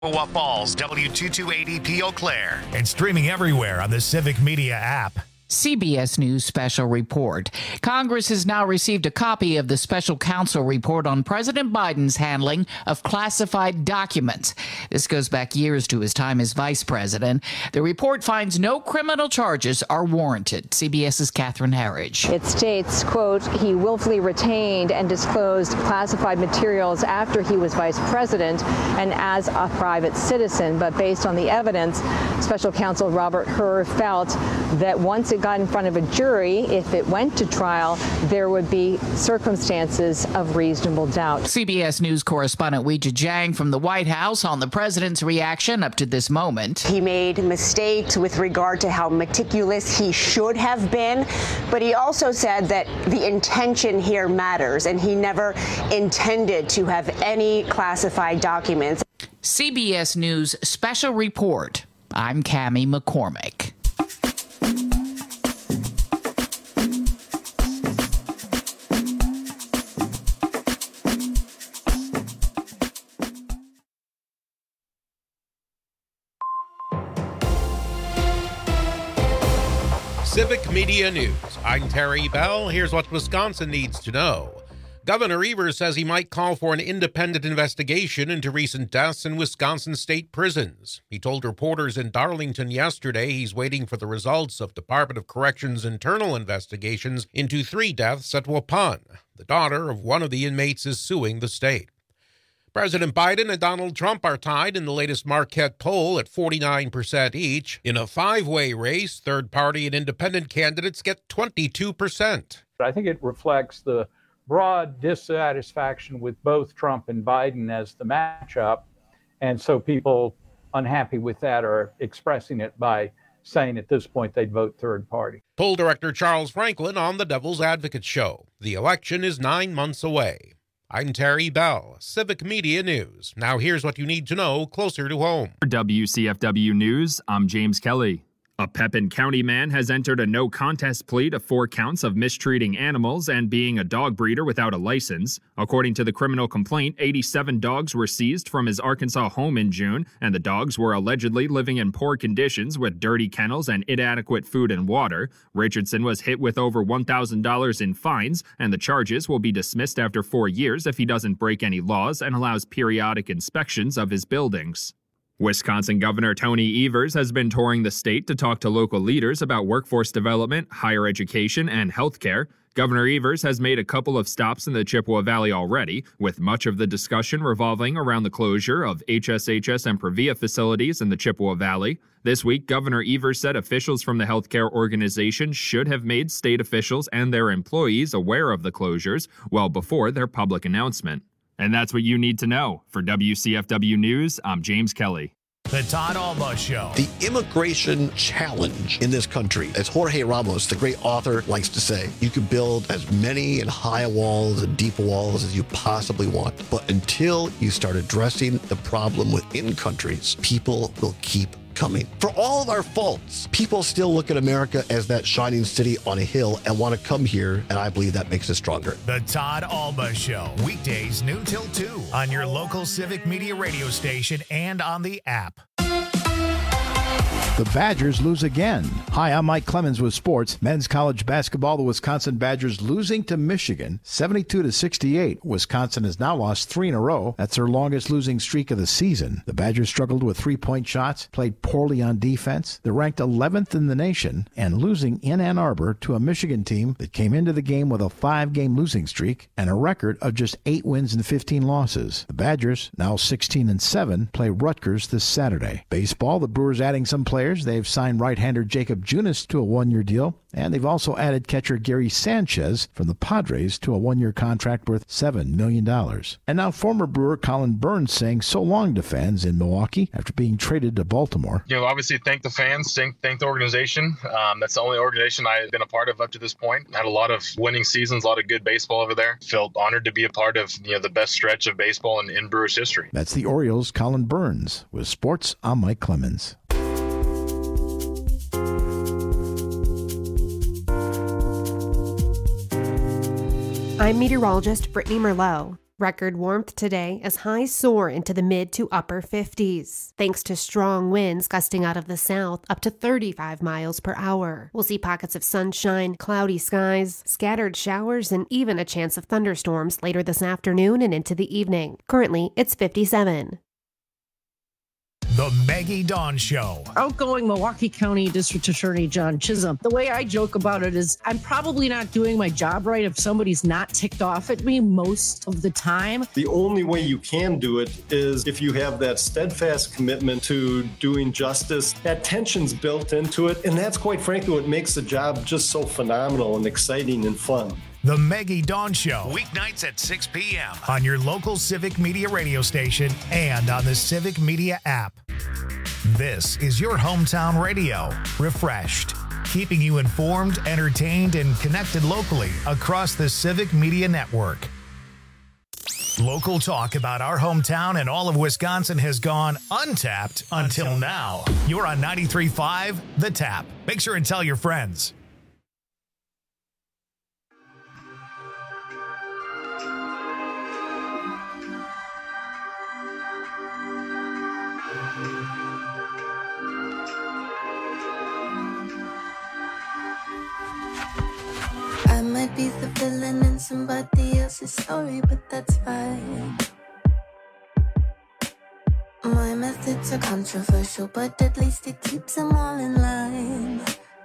Chippewa Falls, W228EP Eau Claire. And streaming everywhere on the Civic Media app. CBS News Special Report. Congress has now received a copy of the Special Counsel report on President Biden's handling of classified documents. This goes back years to his time as vice president. The report finds no criminal charges are warranted. CBS's Catherine Herridge. It states, quote, he willfully retained and disclosed classified materials after he was vice president and as a private citizen. But based on the evidence, Special Counsel Robert Hur felt that once it got in front of a jury, if it went to trial, there would be circumstances of reasonable doubt. CBS News correspondent Weijia Jiang from the White House on the president's reaction up to this moment. He made mistakes with regard to how meticulous he should have been, but he also said that the intention here matters, and he never intended to have any classified documents. CBS News Special Report. I'm Cammie McCormick. Civic Media News. I'm Terry Bell. Here's what Wisconsin needs to know. Governor Evers says he might call for an independent investigation into recent deaths in Wisconsin state prisons. He told reporters in Darlington yesterday he's waiting for the results of Department of Corrections' internal investigations into 3 deaths at Waupun. The daughter of one of the inmates is suing the state. President Biden and Donald Trump are tied in the latest Marquette poll at 49% each. In a 5-way race, third-party and independent candidates get 22%. I think it reflects the broad dissatisfaction with both Trump and Biden as the matchup. And so people unhappy with that are expressing it by saying at this point they'd vote third party. Poll director Charles Franklin on the Devil's Advocate Show. The election is 9 months away. I'm Terry Bell, Civic Media News. Now here's what you need to know closer to home. For WCFW News, I'm James Kelly. A Pepin County man has entered a no-contest plea to 4 counts of mistreating animals and being a dog breeder without a license. According to the criminal complaint, 87 dogs were seized from his Arkansas home in June, and the dogs were allegedly living in poor conditions with dirty kennels and inadequate food and water. Richardson was hit with over $1,000 in fines, and the charges will be dismissed after 4 years if he doesn't break any laws and allows periodic inspections of his buildings. Wisconsin Governor Tony Evers has been touring the state to talk to local leaders about workforce development, higher education, and health care. Governor Evers has made a couple of stops in the Chippewa Valley already, with much of the discussion revolving around the closure of HSHS and Previa facilities in the Chippewa Valley. This week, Governor Evers said officials from the healthcare organization should have made state officials and their employees aware of the closures well before their public announcement. And that's what you need to know. For WCFW News, I'm James Kelly. The Todd Alba Show. The immigration challenge in this country, as Jorge Ramos, the great author, likes to say, you can build as many and high walls and deep walls as you possibly want. But until you start addressing the problem within countries, people will keep coming. For all of our faults, people still look at America as that shining city on a hill and want to come here, and I believe that makes us stronger. The Todd Alba Show, weekdays noon till 2 on your local Civic Media radio station and on the app. The Badgers lose again. Hi, I'm Mike Clemens with sports. Men's college basketball, the Wisconsin Badgers losing to Michigan 72-68. Wisconsin has now lost 3 in a row. That's their longest losing streak of the season. The Badgers struggled with 3-point shots, played poorly on defense. They're ranked 11th in the nation and losing in Ann Arbor to a Michigan team that came into the game with a 5-game losing streak and a record of just 8 wins and 15 losses. The Badgers, now 16-7, play Rutgers this Saturday. Baseball, the Brewers adding some players. They've signed right-hander Jacob Junis to a 1-year deal, and they've also added catcher Gary Sanchez from the Padres to a 1-year contract worth $7 million. And now former Brewer Colin Burns saying so long to fans in Milwaukee after being traded to Baltimore. Obviously thank the fans, thank the organization. That's the only organization I've been a part of up to this point. Had a lot of winning seasons, a lot of good baseball over there. Felt honored to be a part of the best stretch of baseball in Brewers history. That's the Orioles' Colin Burns. With sports, I'm Mike Clemens. I'm meteorologist Brittany Merlot. Record warmth today as highs soar into the mid to upper 50s, thanks to strong winds gusting out of the south up to 35 miles per hour. We'll see pockets of sunshine, cloudy skies, scattered showers, and even a chance of thunderstorms later this afternoon and into the evening. Currently, it's 57. The Maggie Dawn Show. Outgoing Milwaukee County District Attorney John Chisholm. The way I joke about it is I'm probably not doing my job right if somebody's not ticked off at me most of the time. The only way you can do it is if you have that steadfast commitment to doing justice. That tension's built into it, and that's quite frankly what makes the job just so phenomenal and exciting and fun. The Maggie Dawn Show, weeknights at 6 p.m. on your local Civic Media radio station and on the Civic Media app. This is your hometown radio, refreshed, keeping you informed, entertained, and connected locally across the Civic Media network. Local talk about our hometown and all of Wisconsin has gone untapped until now. You're on 93.5 The Tap. Make sure and tell your friends. I might be the villain in somebody else's story, but that's fine. My methods are controversial, but at least it keeps them all in line.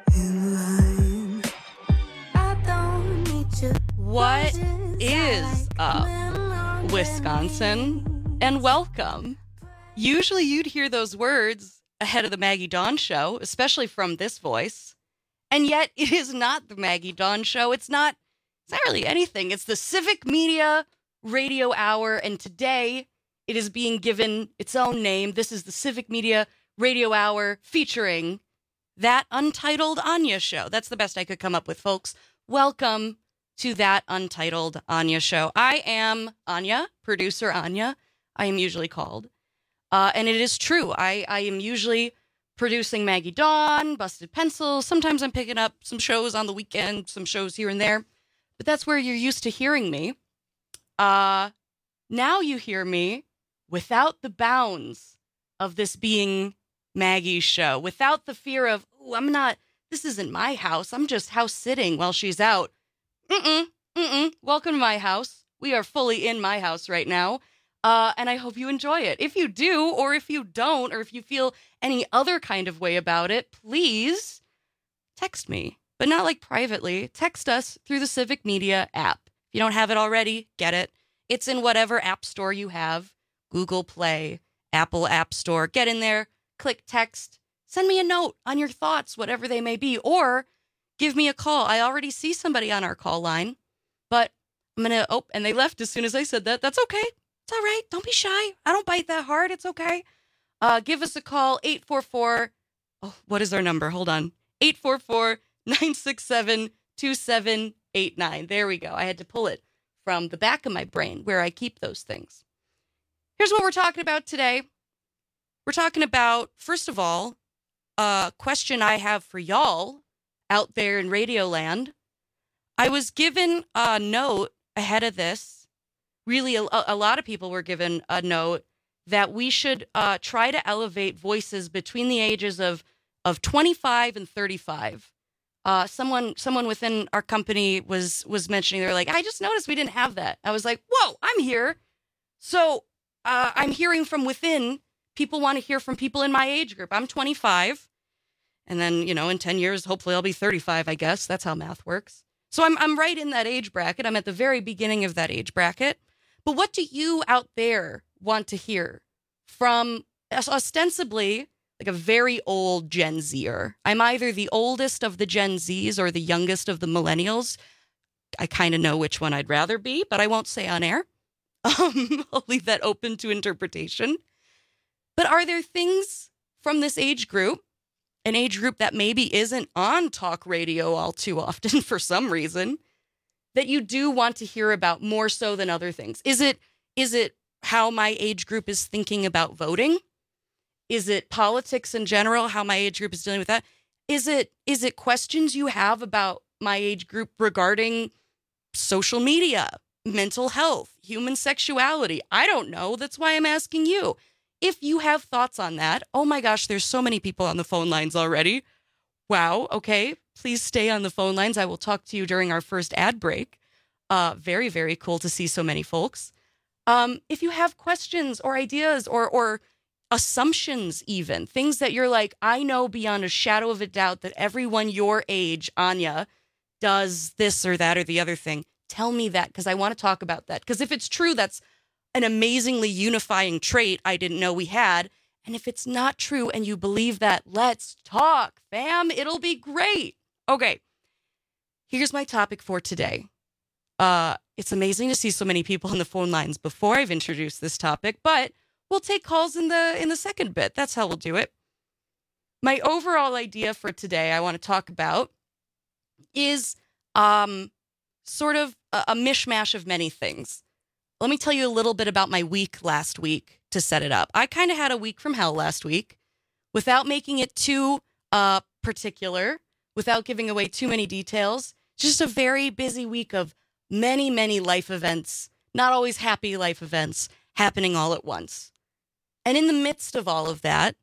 I don't need you. What is up, Wisconsin? And welcome. Usually you'd hear those words ahead of the Maggie Dawn Show, especially from this voice. And yet it is not the Maggie Dawn Show. It's not really anything. It's the Civic Media Radio Hour. And today it is being given its own name. This is the Civic Media Radio Hour featuring That Untitled Anya Show. That's the best I could come up with, folks. Welcome to That Untitled Anya Show. I am Anya, producer Anya, I am usually called. And it is true. I am usually producing Maggie Dawn, Busted Pencils. Sometimes I'm picking up some shows on the weekend, some shows here and there. But that's where you're used to hearing me. Now you hear me without the bounds of this being Maggie's show, without the fear of, this isn't my house. I'm just house sitting while she's out. Welcome to my house. We are fully in my house right now. And I hope you enjoy it. If you do, or if you don't, or if you feel any other kind of way about it, please text me, but not like privately. Text us through the Civic Media app. If you don't have it already, get it. It's in whatever app store you have. Google Play, Apple App Store. Get in there, click text, send me a note on your thoughts, whatever they may be, or give me a call. I already see somebody on our call line, but I'm going to, and they left as soon as I said that. That's okay. It's all right. Don't be shy. I don't bite that hard. It's okay. Give us a call, 844. Oh, what is our number? Hold on. 844-967-2789. There we go. I had to pull it from the back of my brain where I keep those things. Here's what we're talking about today. We're talking about, first of all, a question I have for y'all out there in Radio Land. I was given a note ahead of this. Really, a lot of people were given a note that we should try to elevate voices between the ages of 25 and 35. Someone within our company was mentioning, they're like, I just noticed we didn't have that. I was like, whoa, I'm here. So I'm hearing from within. People want to hear from people in my age group. I'm 25. And then, in 10 years, hopefully I'll be 35, I guess. That's how math works. So I'm right in that age bracket. I'm at the very beginning of that age bracket. But what do you out there want to hear from ostensibly like a very old Gen Zer? I'm either the oldest of the Gen Zs or the youngest of the millennials. I kind of know which one I'd rather be, but I won't say on air. I'll leave that open to interpretation. But are there things from this age group, an age group that maybe isn't on talk radio all too often for some reason, that you do want to hear about more so than other things? Is it how my age group is thinking about voting? Is it politics in general, how my age group is dealing with that? Is it questions you have about my age group regarding social media, mental health, human sexuality. I don't know. That's why I'm asking you. If you have thoughts on that, oh my gosh, there's so many people on the phone lines already. Wow. Okay. Please stay on the phone lines. I will talk to you during our first ad break. Very, very cool to see so many folks. If you have questions or ideas or assumptions, even things that you're like, I know beyond a shadow of a doubt that everyone your age, Anya, does this or that or the other thing. Tell me that, because I want to talk about that. Because if it's true, that's an amazingly unifying trait I didn't know we had. And if it's not true and you believe that, let's talk, fam. It'll be great. Okay, here's my topic for today. It's amazing to see so many people on the phone lines before I've introduced this topic, but we'll take calls in the second bit. That's how we'll do it. My overall idea for today I want to talk about is sort of a mishmash of many things. Let me tell you a little bit about my week last week to set it up. I kind of had a week from hell last week without making it too particular, without giving away too many details. Just a very busy week of many, many life events, not always happy life events, happening all at once. And in the midst of all of that,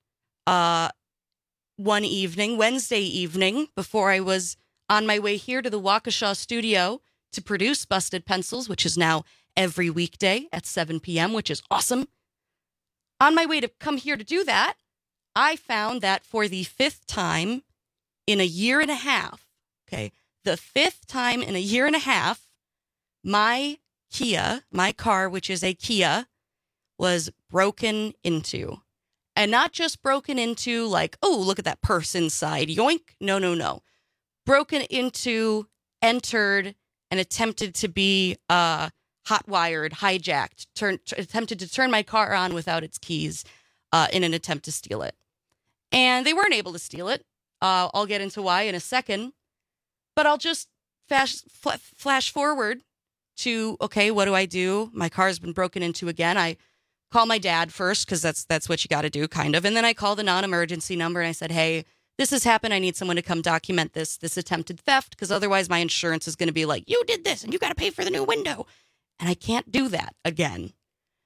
one evening, Wednesday evening, before I was on my way here to the Waukesha studio to produce Busted Pencils, which is now every weekday at 7 p.m., which is awesome. On my way to come here to do that, I found that for the fifth time in a year and a half, the fifth time in a year and a half, my Kia, my car, which is a Kia, was broken into. And not just broken into like, oh, look at that purse inside, yoink. No. Broken into, entered, and attempted to be hot-wired, hijacked, attempted to turn my car on without its keys in an attempt to steal it. And they weren't able to steal it. I'll get into why in a second. But I'll just flash forward to, okay, what do I do? My car's been broken into again. I call my dad first because that's what you got to do, kind of. And then I call the non-emergency number and I said, hey, this has happened. I need someone to come document this attempted theft, because otherwise my insurance is going to be like, you did this and you got to pay for the new window. And I can't do that again.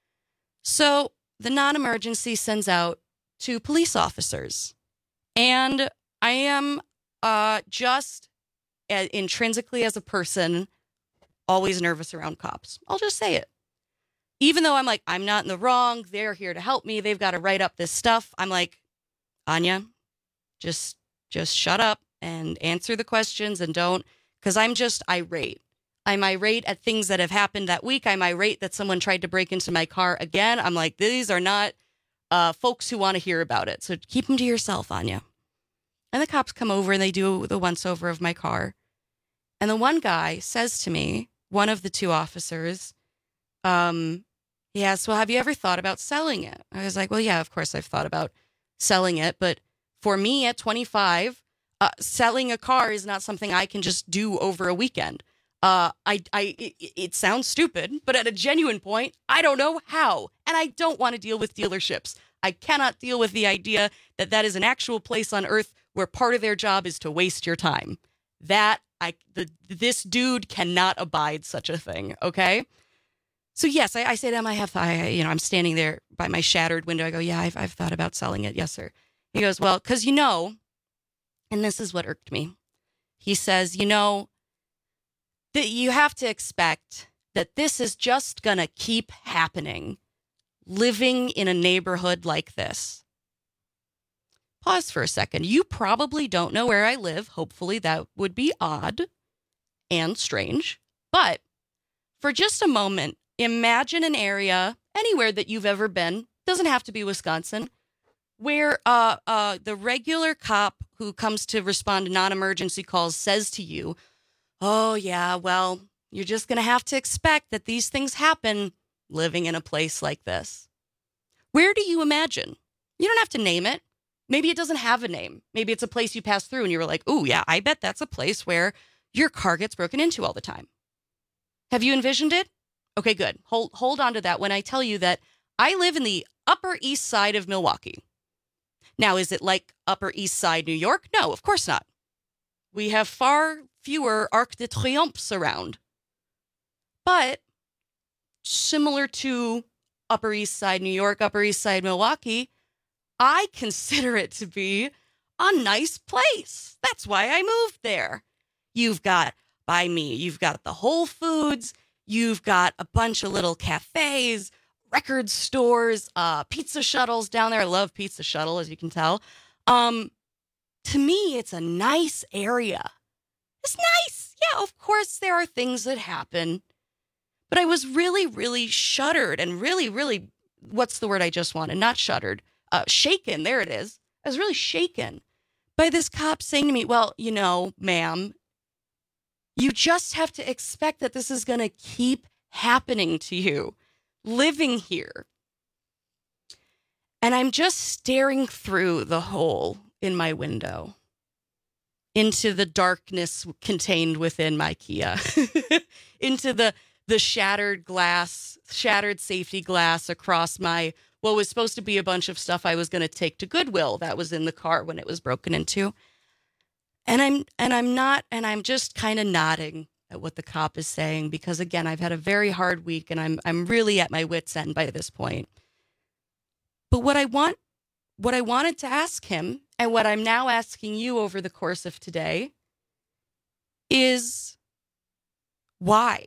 So the non-emergency sends out 2 police officers. And I am just intrinsically as a person always nervous around cops. I'll just say it. Even though I'm like, I'm not in the wrong. They're here to help me. They've got to write up this stuff. I'm like, Anya, just shut up and answer the questions and don't, because I'm just irate. I'm irate at things that have happened that week. I'm irate that someone tried to break into my car again. I'm like, these are not folks who want to hear about it. So keep them to yourself, Anya. And the cops come over and they do the once over of my car. And the one guy says to me, one of the 2 officers, he asks, well, have you ever thought about selling it? I was like, well, yeah, of course I've thought about selling it. But for me at 25, selling a car is not something I can just do over a weekend. It sounds stupid, but at a genuine point, I don't know how. And I don't want to deal with dealerships. I cannot deal with the idea that that is an actual place on earth where part of their job is to waste your time. This dude cannot abide such a thing. Okay. So yes, I say to him, I'm standing there by my shattered window. I go, yeah, I've thought about selling it. Yes, sir. He goes, well, because and this is what irked me. He says, that you have to expect that this is just going to keep happening, living in a neighborhood like this. Pause for a second. You probably don't know where I live. Hopefully that would be odd and strange. But for just a moment, imagine an area anywhere that you've ever been, doesn't have to be Wisconsin, where the regular cop who comes to respond to non-emergency calls says to you, oh, yeah, well, you're just going to have to expect that these things happen living in a place like this. Where do you imagine? You don't have to name it. Maybe it doesn't have a name. Maybe it's a place you pass through and you were like, oh, yeah, I bet that's a place where your car gets broken into all the time. Have you envisioned it? Okay, good. Hold on to that when I tell you that I live in the Upper East Side of Milwaukee. Now, is it like Upper East Side New York? No, of course not. We have far fewer Arc de Triomphes around. But similar to Upper East Side New York, Upper East Side Milwaukee, I consider it to be a nice place. That's why I moved there. You've got, by me, you've got the Whole Foods, you've got a bunch of little cafes, record stores, pizza shuttles down there. I love Pizza Shuttle, as you can tell. To me, it's a nice area. It's nice. Yeah, of course, there are things that happen. But I was really, really shuddered and really, really, what's the word I just wanted? Not shuddered. Shaken. There it is. I was really shaken by this cop saying to me, well, you know, ma'am, you just have to expect that this is going to keep happening to you living here. And I'm just staring through the hole in my window into the darkness contained within my Kia, into the shattered glass, shattered safety glass across my, what was supposed to be a bunch of stuff I was going to take to Goodwill that was in the car when it was broken into. And I'm just kind of nodding at what the cop is saying, because again, I've had a very hard week and I'm really at my wit's end by this point. But what I wanted to ask him, and what I'm now asking you over the course of today, is why?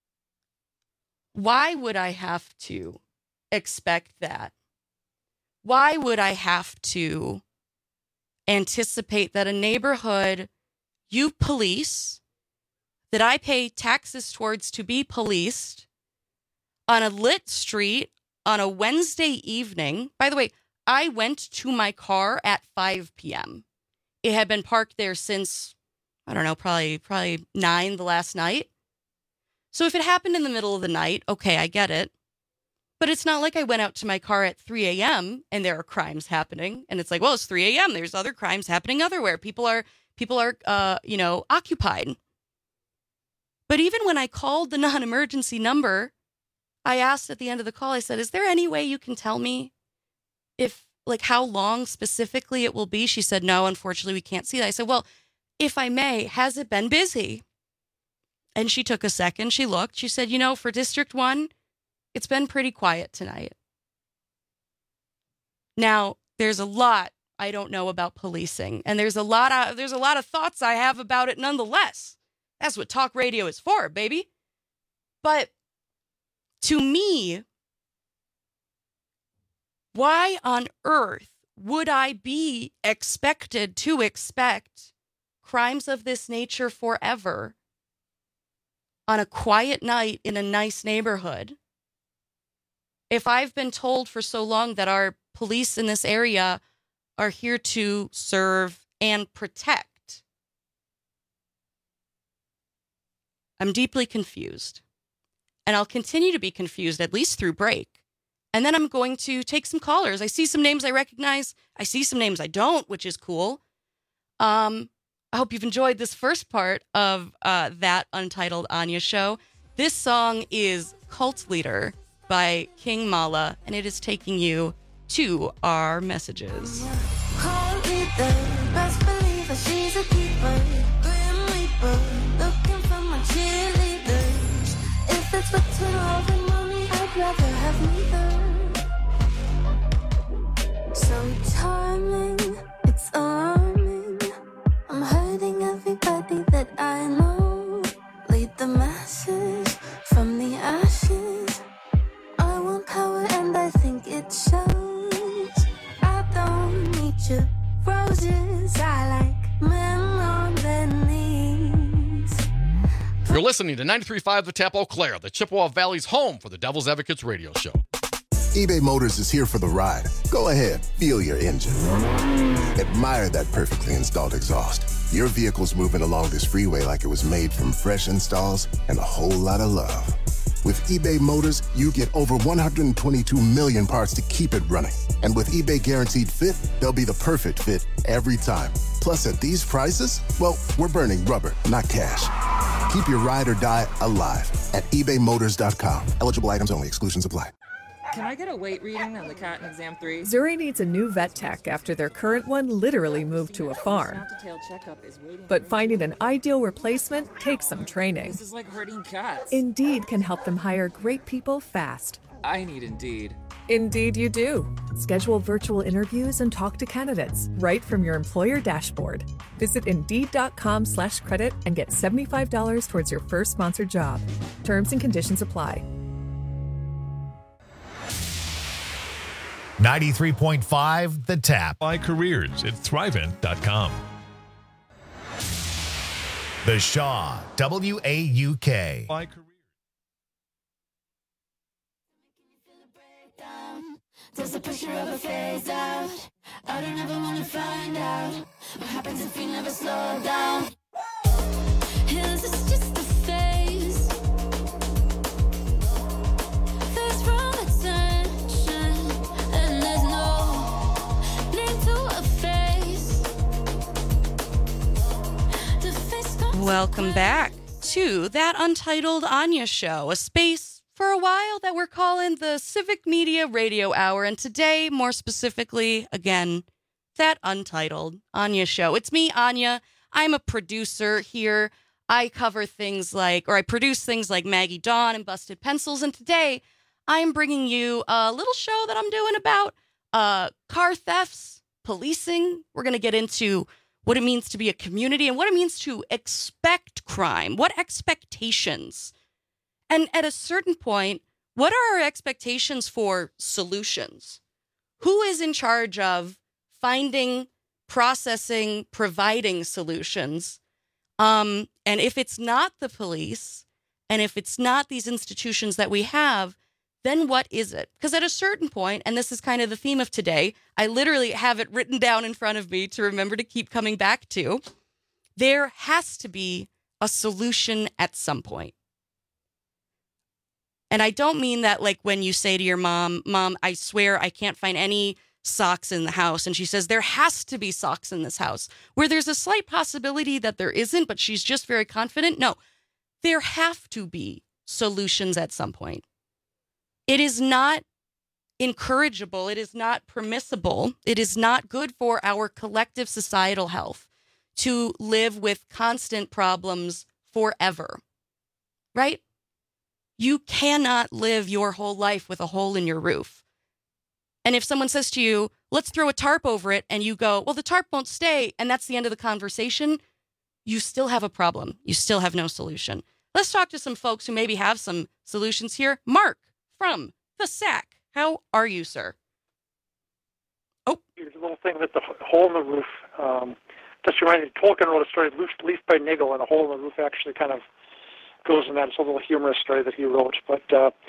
Why would I have to expect that? Why would I have to anticipate that a neighborhood you police, that I pay taxes towards to be policed, on a lit street on a Wednesday evening? By the way, I went to my car at 5 p.m. It had been parked there since, I don't know, probably 9 the last night. So if it happened in the middle of the night, okay, I get it. But it's not like I went out to my car at 3 a.m. and there are crimes happening. And it's like, well, it's 3 a.m. There's other crimes happening everywhere. People are occupied. But even when I called the non-emergency number, I asked at the end of the call, I said, is there any way you can tell me if, like, how long specifically it will be? She said, no, unfortunately, we can't see that. I said, well, if I may, has it been busy? And she took a second. She looked. She said, for District 1, it's been pretty quiet tonight. Now, there's a lot I don't know about policing, and there's a lot of thoughts I have about it nonetheless. That's what talk radio is for, baby. But to me, why on earth would I be expected to expect crimes of this nature forever on a quiet night in a nice neighborhood if I've been told for so long that our police in this area are here to serve and protect? I'm deeply confused, and I'll continue to be confused at least through break. And then I'm going to take some callers. I see some names I recognize. I see some names I don't, which is cool. I hope you've enjoyed this first part of that Untitled Anya show. This song is Cult Leader by King Mala, and it is taking you to our messages. Cult leader, best believer, she's a keeper. Grim Reaper, looking for my cheerleaders. If it's between love and money, I'd rather have neither. So charming, it's alarming. I'm hurting everybody that I know. Lead the masses from the ashes. I want power and I think it shows. I don't need your roses. I like men on their knees. You're listening to 93.5 The Tap Eau Claire, the Chippewa Valley's home for the Devil's Advocates radio show. eBay Motors is here for the ride. Go ahead, feel your engine. Admire that perfectly installed exhaust. Your vehicle's moving along this freeway like it was made from fresh installs and a whole lot of love. With eBay Motors, you get over 122 million parts to keep it running. And with eBay Guaranteed Fit, they'll be the perfect fit every time. Plus, at these prices, well, we're burning rubber, not cash. Keep your ride or die alive at ebaymotors.com. Eligible items only. Exclusions apply. Can I get a weight reading on the cat in exam 3? Zuri needs a new vet tech after their current one literally moved to a farm. But finding an ideal replacement takes some training. This is like herding cats. Indeed can help them hire great people fast. I need Indeed. Indeed you do. Schedule virtual interviews and talk to candidates right from your employer dashboard. Visit Indeed.com/credit and get $75 towards your first sponsored job. Terms and conditions apply. 93.5 The Tap. By careers at Thrivent.com. The Shaw, WAUK. By careers. There's a picture of a phase out. I don't ever want to find out what happens if we never slow down. Is this just a phase? There's wrong attention, and there's no need to a face. Welcome back to That Untitled Anya Show, a space for a while that we're calling the Civic Media Radio Hour. And today, more specifically, again, That Untitled Anya Show. It's me, Anya. I'm a producer here. I cover things like, or I produce things like Maggie Dawn and Busted Pencils. And today, I'm bringing you a little show that I'm doing about car thefts, policing. We're going to get into what it means to be a community and what it means to expect crime. What expectations? And at a certain point, what are our expectations for solutions? Who is in charge of finding, processing, providing solutions? And if it's not the police, and if it's not these institutions that we have, then what is it? Because at a certain point, and this is kind of the theme of today, I literally have it written down in front of me to remember to keep coming back to, there has to be a solution at some point. And I don't mean that like when you say to your mom, I swear I can't find any socks in the house. And she says, there has to be socks in this house, where there's a slight possibility that there isn't, but she's just very confident. No, there have to be solutions at some point. It is not encourageable. It is not permissible. It is not good for our collective societal health to live with constant problems forever, right? You cannot live your whole life with a hole in your roof. And if someone says to you, let's throw a tarp over it, and you go, well, the tarp won't stay, and that's the end of the conversation, you still have a problem. You still have no solution. Let's talk to some folks who maybe have some solutions here. Mark from the SAC. How are you, sir? Oh. Here's a little thing that the hole in the roof, just reminded me, Tolkien wrote a story, Leaf by Niggle, and a hole in the roof actually kind of goes in that. It's a little humorous story that he wrote, but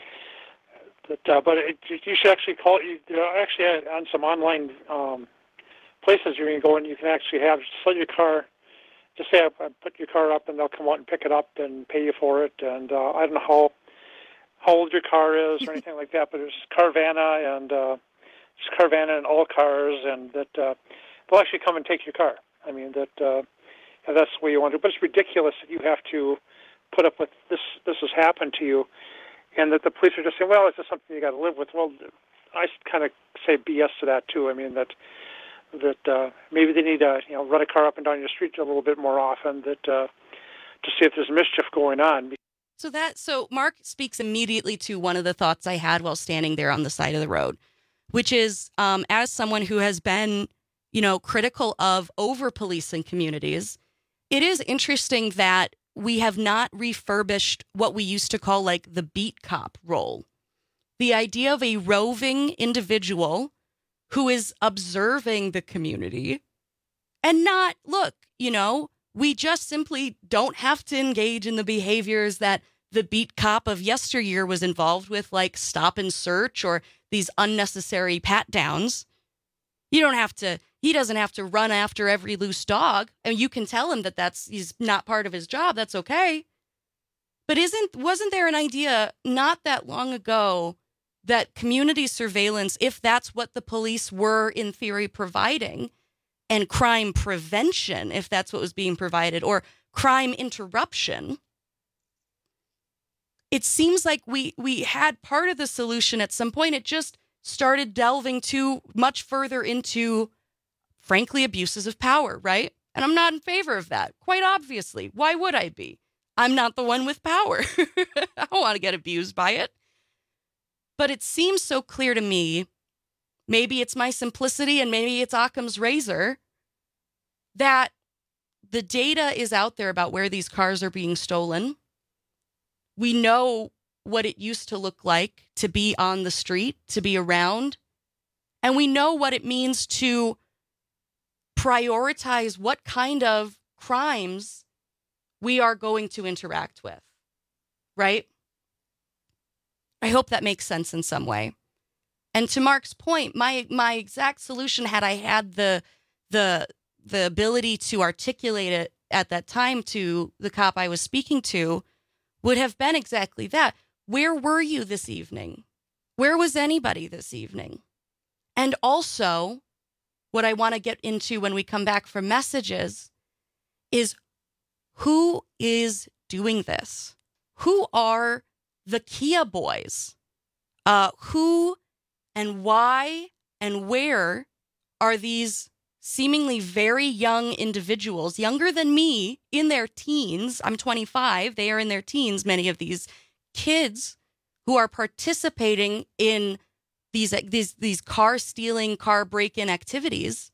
you should actually call it. Actually, on some online places you can go and you can actually have sell your car. Just say I put your car up, and they'll come out and pick it up and pay you for it. And I don't know how old your car is or anything like that, but it's Carvana and it's Carvana and all cars, and that they'll actually come and take your car. I mean that's the way you want to. But it's ridiculous that you have to put up with this has happened to you, and that the police are just saying, well, it's just something you got to live with. Well, I kind of say BS to that too. I mean that maybe they need to run a car up and down your street a little bit more often, that to see if there's mischief going on. So Mark speaks immediately to one of the thoughts I had while standing there on the side of the road, which is as someone who has been critical of over-policing communities, it is interesting that we have not refurbished what we used to call like the beat cop role. The idea of a roving individual who is observing the community and not, look, we just simply don't have to engage in the behaviors that the beat cop of yesteryear was involved with, like stop and search or these unnecessary pat downs. He doesn't have to run after every loose dog, and you can tell him that he's not part of his job. That's okay. But wasn't there an idea not that long ago that community surveillance, if that's what the police were in theory providing, and crime prevention, if that's what was being provided, or crime interruption, it seems like we had part of the solution at some point. It just started delving too much further into, frankly, abuses of power, right? And I'm not in favor of that, quite obviously. Why would I be? I'm not the one with power. I don't want to get abused by it. But it seems so clear to me, maybe it's my simplicity and maybe it's Occam's razor, that the data is out there about where these cars are being stolen. We know what it used to look like to be on the street, to be around. And we know what it means to prioritize what kind of crimes we are going to interact with, right? I hope that makes sense in some way. And to Mark's point, my exact solution, had I had the ability to articulate it at that time to the cop I was speaking to, would have been exactly that. Where were you this evening? Where was anybody this evening? And also, what I want to get into when we come back from messages is, who is doing this? Who are the Kia boys? Who and why and where are these seemingly very young individuals, younger than me, in their teens? I'm 25. They are in their teens, many of these kids who are participating in these car stealing, car break-in activities.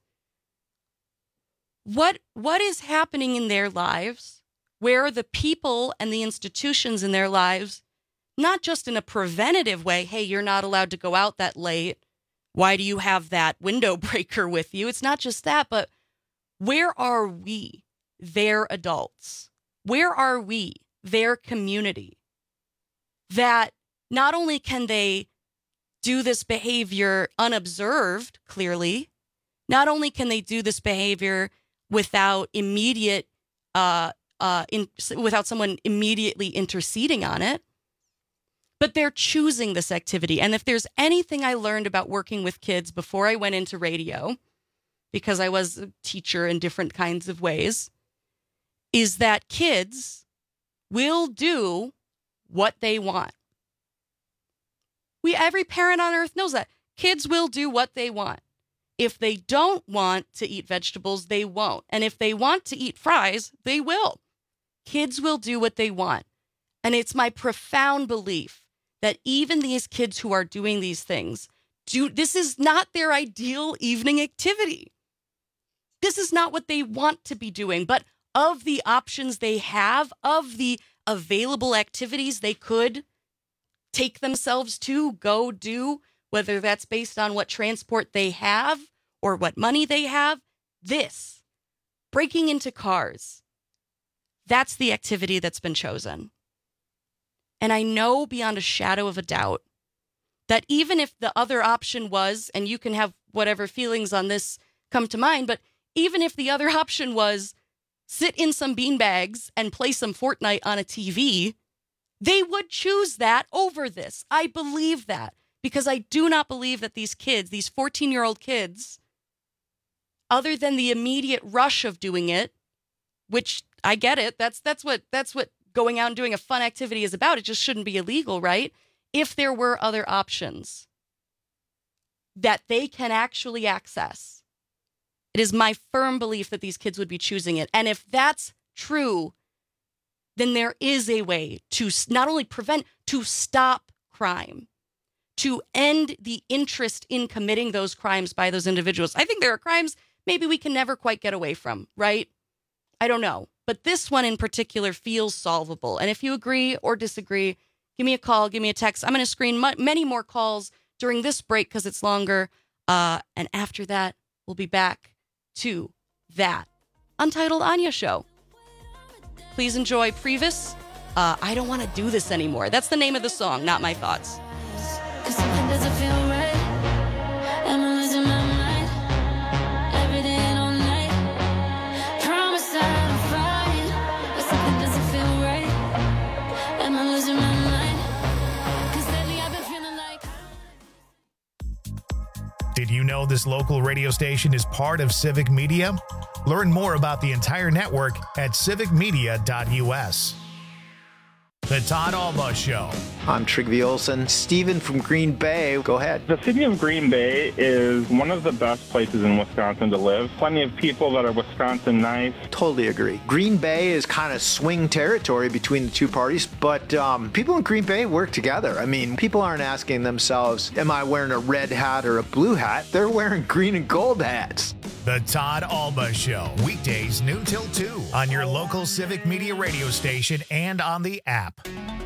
What is happening in their lives? Where are the people and the institutions in their lives, not just in a preventative way, hey, you're not allowed to go out that late, why do you have that window breaker with you? It's not just that, but where are we, their adults? Where are we, their community? That not only can they do this behavior unobserved, clearly, not only can they do this behavior without immediate, without someone immediately interceding on it, but they're choosing this activity. And if there's anything I learned about working with kids before I went into radio, because I was a teacher in different kinds of ways, is that kids will do what they want. Every parent on earth knows that. Kids will do what they want. If they don't want to eat vegetables, they won't. And if they want to eat fries, they will. Kids will do what they want. And it's my profound belief that even these kids who are doing these things, this is not their ideal evening activity. This is not what they want to be doing. But of the options they have, of the available activities they could take themselves to, go do, whether that's based on what transport they have or what money they have, this, breaking into cars, that's the activity that's been chosen. And I know beyond a shadow of a doubt that even if the other option was, and you can have whatever feelings on this come to mind, but even if the other option was sit in some beanbags and play some Fortnite on a TV, they would choose that over this. I believe that, because I do not believe that these kids, these 14-year-old kids, other than the immediate rush of doing it, which I get it, that's what going out and doing a fun activity is about. It just shouldn't be illegal, right? If there were other options that they can actually access, it is my firm belief that these kids would be choosing it. And if that's true, then there is a way to not only prevent, to stop crime, to end the interest in committing those crimes by those individuals. I think there are crimes maybe we can never quite get away from, right? I don't know. But this one in particular feels solvable. And if you agree or disagree, give me a call, give me a text. I'm going to screen many more calls during this break because it's longer. And after that, we'll be back to that Untitled Anya show. Please enjoy Previs. I Don't Want to Do This Anymore. That's the name of the song, not my thoughts. Did you know this local radio station is part of Civic Media? Learn more about the entire network at civicmedia.us. The Todd Alba Show. I'm Trygve Olsen. Steven from Green Bay, go ahead. The city of Green Bay is one of the best places in Wisconsin to live. Plenty of people that are Wisconsin nice. Totally agree. Green Bay is kind of swing territory between the two parties, but people in Green Bay work together. I mean, people aren't asking themselves, am I wearing a red hat or a blue hat? They're wearing green and gold hats. The Todd Alba Show, weekdays noon till 2 on your local Civic Media radio station and on the app.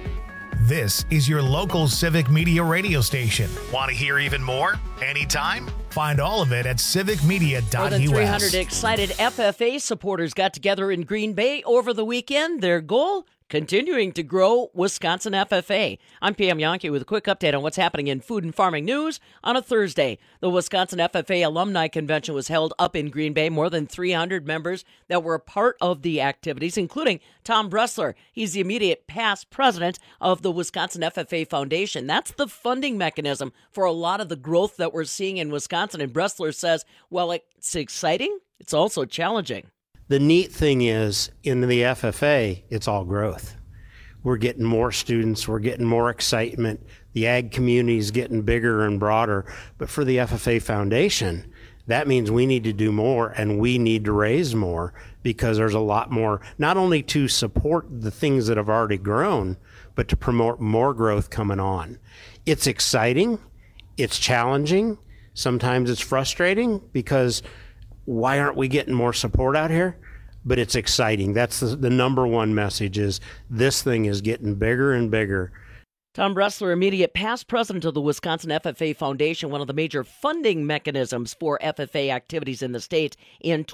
This is your local Civic Media radio station. Want to hear even more? Anytime? Find all of it at civicmedia.us. More than 300 excited FFA supporters got together in Green Bay over the weekend. Their goal? Continuing to grow Wisconsin FFA. I'm Pam Yonke with a quick update on what's happening in food and farming news on a Thursday. The Wisconsin FFA Alumni Convention was held up in Green Bay. More than 300 members that were a part of the activities, including Tom Bressler. He's the immediate past president of the Wisconsin FFA Foundation. That's the funding mechanism for a lot of the growth that we're seeing in Wisconsin. And Bressler says, well, it's exciting. It's also challenging. The neat thing is, in the FFA, it's all growth. We're getting more students, we're getting more excitement, the ag community is getting bigger and broader. But for the FFA Foundation, that means we need to do more and we need to raise more, because there's a lot more, not only to support the things that have already grown, but to promote more growth coming on. It's exciting, it's challenging, sometimes it's frustrating, because why aren't we getting more support out here? But it's exciting. That's the number one message, is this thing is getting bigger and bigger. Tom Bressler, immediate past president of the Wisconsin FFA Foundation, one of the major funding mechanisms for FFA activities in the state. In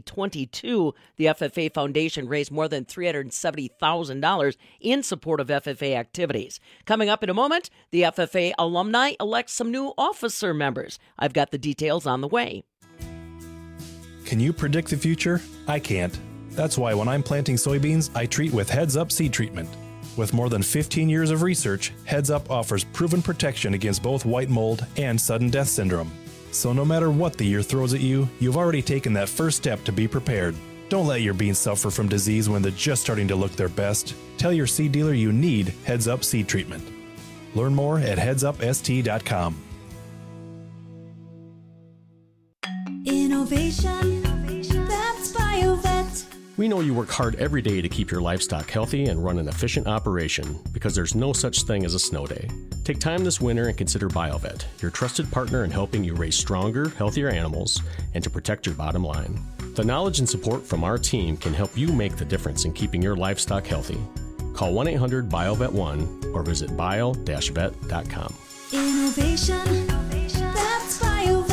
2022, the FFA Foundation raised more than $370,000 in support of FFA activities. Coming up in a moment, the FFA alumni elect some new officer members. I've got the details on the way. Can you predict the future? I can't. That's why when I'm planting soybeans, I treat with Heads Up seed treatment. With more than 15 years of research, Heads Up offers proven protection against both white mold and sudden death syndrome. So no matter what the year throws at you, you've already taken that first step to be prepared. Don't let your beans suffer from disease when they're just starting to look their best. Tell your seed dealer you need Heads Up seed treatment. Learn more at headsupst.com. Innovation, that's BioVet. We know you work hard every day to keep your livestock healthy and run an efficient operation, because there's no such thing as a snow day. Take time this winter and consider BioVet, your trusted partner in helping you raise stronger, healthier animals and to protect your bottom line. The knowledge and support from our team can help you make the difference in keeping your livestock healthy. Call 1-800-BioVet1 or visit bio-vet.com. Innovation, that's BioVet.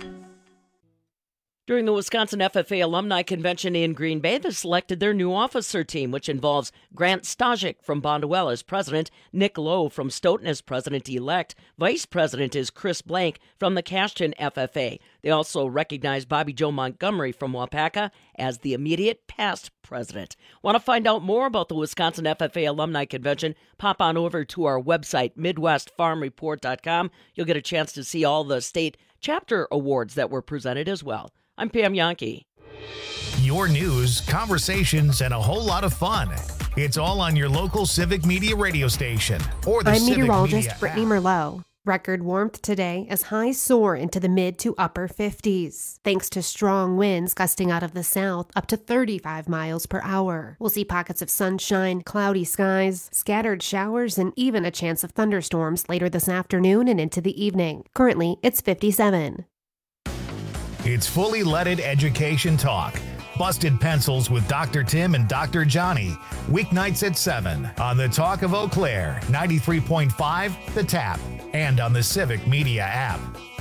During the Wisconsin FFA Alumni Convention in Green Bay, they selected their new officer team, which involves Grant Stajik from Bonduel as president, Nick Lowe from Stoughton as president-elect. Vice president is Chris Blank from the Cashton FFA. They also recognize Bobby Joe Montgomery from Wapaka as the immediate past president. Want to find out more about the Wisconsin FFA Alumni Convention? Pop on over to our website, MidwestFarmReport.com. You'll get a chance to see all the state chapter awards that were presented as well. I'm Pam Yonke. Your news, conversations, and a whole lot of fun. It's all on your local Civic Media radio station or the I'm Civic meteorologist Media Brittany app. Merlot. Record warmth today as highs soar into the mid to upper 50s, thanks to strong winds gusting out of the south up to 35 miles per hour. We'll see pockets of sunshine, cloudy skies, scattered showers, and even a chance of thunderstorms later this afternoon and into the evening. Currently, it's 57. It's fully leaded education talk. Busted Pencils with Dr. Tim and Dr. Johnny. Weeknights at 7 on the Talk of Eau Claire, 93.5, The Tap, and on the Civic Media app.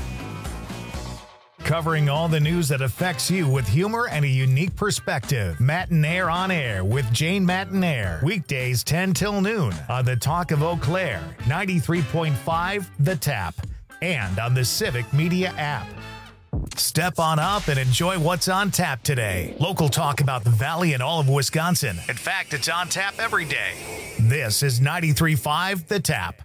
Covering all the news that affects you with humor and a unique perspective. Matinaire on Air with Jane Matinaire. Weekdays 10 till noon on the Talk of Eau Claire, 93.5, The Tap, and on the Civic Media app. Step on up and enjoy what's on tap today. Local talk about the Valley and all of Wisconsin. In fact, it's on tap every day. This is 93.5 The Tap.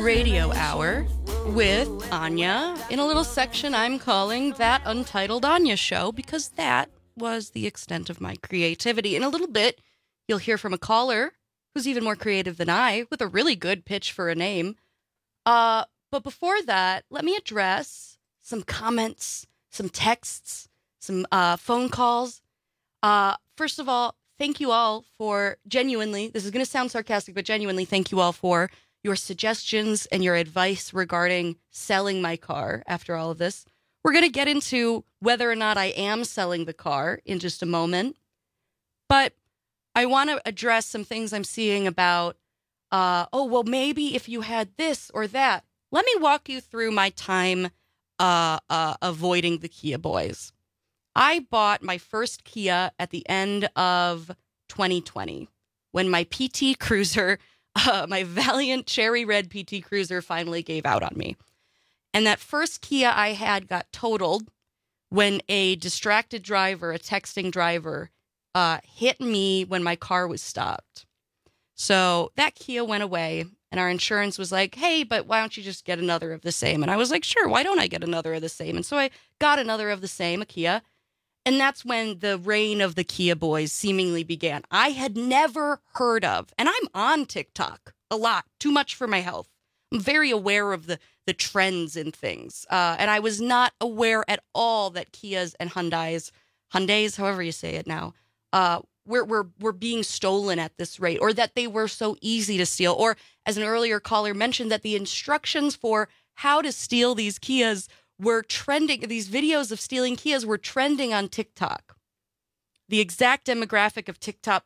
Radio Hour with Anya in a little section I'm calling That Untitled Anya Show, because that was the extent of my creativity. In a little bit, you'll hear from a caller who's even more creative than I, with a really good pitch for a name. But before that, let me address some comments, some texts, some phone calls. First of all, thank you all for genuinely, this is going to sound sarcastic, but genuinely thank you all for your suggestions and your advice regarding selling my car after all of this. We're going to get into whether or not I am selling the car in just a moment. But I want to address some things I'm seeing about, maybe if you had this or that. Let me walk you through my time avoiding the Kia boys. I bought my first Kia at the end of 2020 when my PT Cruiser, my Valiant cherry red PT Cruiser, finally gave out on me. And that first Kia I had got totaled when a distracted driver, a texting driver, hit me when my car was stopped. So that Kia went away, and our insurance was like, hey, but why don't you just get another of the same? And I was like, sure, why don't I get another of the same? And so I got another of the same, a Kia. And that's when the reign of the Kia boys seemingly began. I had never heard of, and I'm on TikTok a lot, too much for my health. I'm very aware of the trends in things. And I was not aware at all that Kias and Hyundais, however you say it now, were being stolen at this rate, or that they were so easy to steal. Or as an earlier caller mentioned, that the instructions for how to steal these Kias were trending. These videos of stealing Kias were trending on TikTok. The exact demographic of TikTok,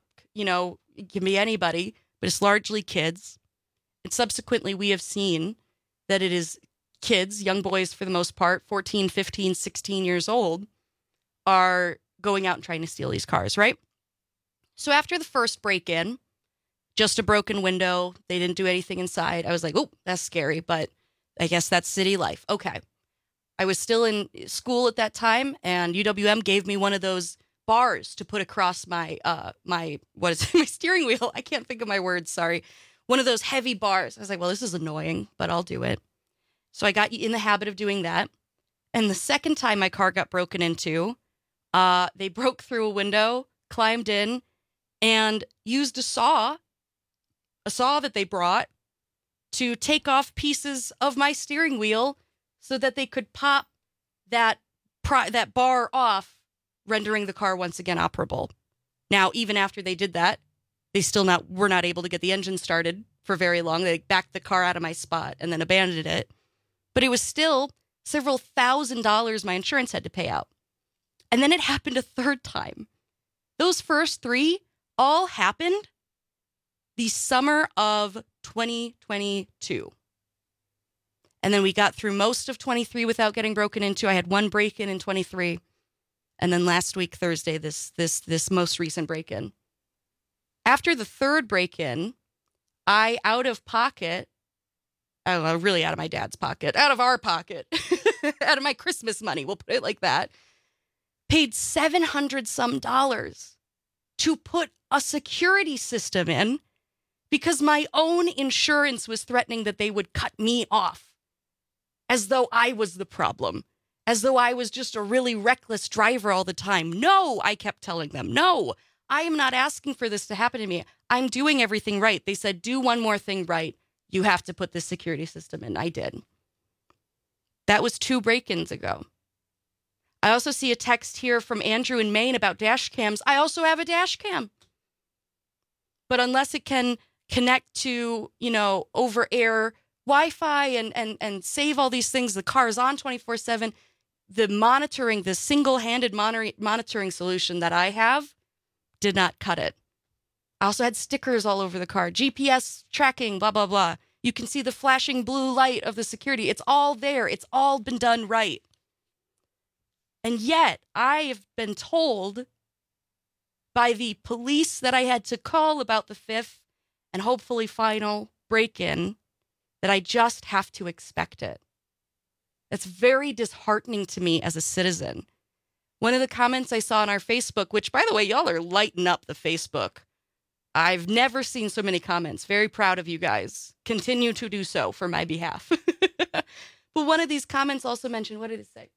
it can be anybody, but it's largely kids. And subsequently, we have seen that it is kids, young boys for the most part, 14, 15, 16 years old, are going out and trying to steal these cars, right? So after the first break-in, just a broken window, they didn't do anything inside. I was like, oh, that's scary, but I guess that's city life. Okay. I was still in school at that time, and UWM gave me one of those bars to put across my my steering wheel. I can't think of my words, sorry. One of those heavy bars. I was like, well, this is annoying, but I'll do it. So I got in the habit of doing that. And the second time my car got broken into, they broke through a window, climbed in, and used a saw that they brought, to take off pieces of my steering wheel so that they could pop that bar off, rendering the car once again operable. Now, even after they did that, they still were not able to get the engine started for very long. They backed the car out of my spot and then abandoned it. But it was still several $1,000s my insurance had to pay out. And then it happened a third time. Those first three all happened the summer of 2022. And then we got through most of 23 without getting broken into. I had one break-in in 23. And then last week, Thursday, this most recent break-in. After the third break-in, I, out of pocket, really out of my dad's pocket, out of our pocket, out of my Christmas money, we'll put it like that, paid $700 to put a security system in, because my own insurance was threatening that they would cut me off, as though I was the problem, as though I was just a really reckless driver all the time. No, I kept telling them, no, I am not asking for this to happen to me. I'm doing everything right. They said, do one more thing right. You have to put this security system in. I did. That was 2 break-ins ago. I also see a text here from Andrew in Maine about dash cams. I also have a dash cam. But unless it can connect to, over-air Wi-Fi and save all these things, the car is on 24/7. The single-handed monitoring solution that I have did not cut it. I also had stickers all over the car, GPS tracking, blah, blah, blah. You can see the flashing blue light of the security. It's all there. It's all been done right. And yet, I have been told by the police that I had to call about the 5th and hopefully final break-in that I just have to expect it. That's very disheartening to me as a citizen. One of the comments I saw on our Facebook, which, by the way, y'all are lighting up the Facebook. I've never seen so many comments. Very proud of you guys. Continue to do so for my behalf. But one of these comments also mentioned, what did it say?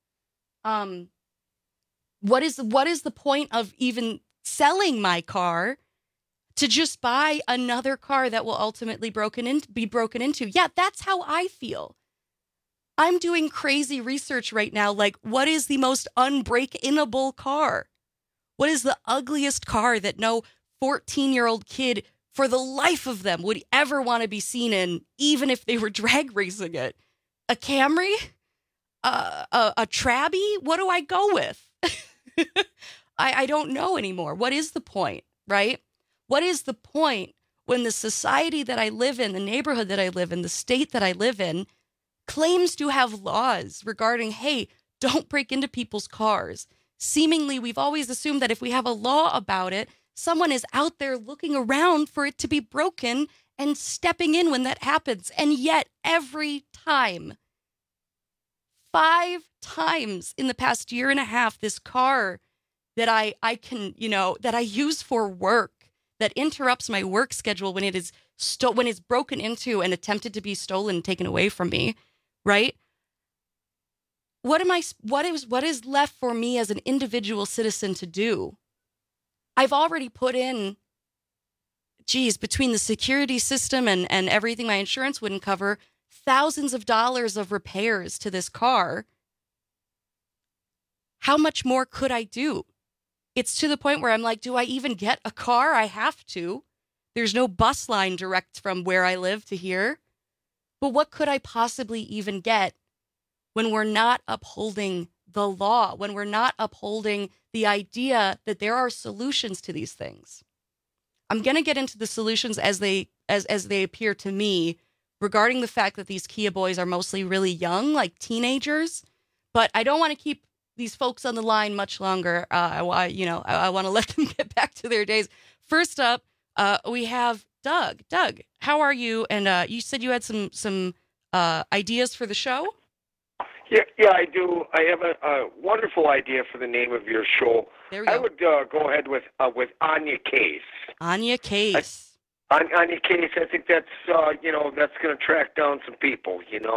What is the point of even selling my car to just buy another car that will ultimately be broken into? Yeah, that's how I feel. I'm doing crazy research right now. Like, what is the most unbreak-inable car? What is the ugliest car that no 14-year-old kid, for the life of them, would ever want to be seen in, even if they were drag racing it? A Camry? A Trabi? What do I go with? I don't know anymore. What is the point, right? What is the point when the society that I live in, the neighborhood that I live in, the state that I live in, claims to have laws regarding, hey, don't break into people's cars? Seemingly, we've always assumed that if we have a law about it, someone is out there looking around for it to be broken and stepping in when that happens. And yet, every time, 5 times in the past year and a half, this car that I can, that I use for work, that interrupts my work schedule when it is when it's broken into and attempted to be stolen and taken away from me, right? What is left for me as an individual citizen to do? I've already put in, between the security system and everything my insurance wouldn't cover, thousands of dollars of repairs to this car. How much more could I do? It's to the point where I'm like, do I even get a car? I have to. There's no bus line direct from where I live to here. But what could I possibly even get when we're not upholding the law, when we're not upholding the idea that there are solutions to these things? I'm going to get into the solutions as they appear to me regarding the fact that these Kia boys are mostly really young, like teenagers. But I don't want to keep these folks on the line much longer. I want to let them get back to their days. First up, we have Doug. Doug, how are you? And you said you had some ideas for the show? Yeah, I do. I have a wonderful idea for the name of your show. There we go. I would go ahead with Anya Case. Anya Case. Anya Case. I think that's that's going to track down some people.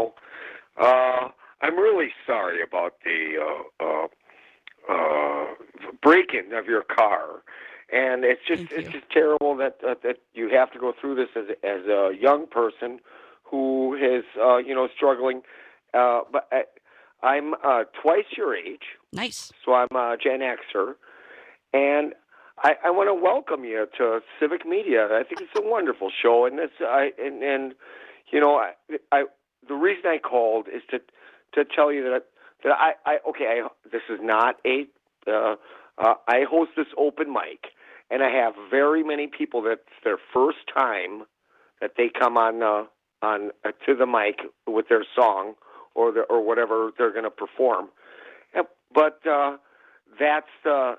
I'm really sorry about the break-in of your car, and it's just terrible that you have to go through this as a young person who is struggling. But I'm twice your age. Nice. So I'm a Gen Xer, and I want to welcome you to Civic Media. I think it's a wonderful show, and the reason I called is to tell you that this is not I host this open mic, and I have very many people that's their first time that they come on to the mic with their song or whatever they're going to perform. But that's the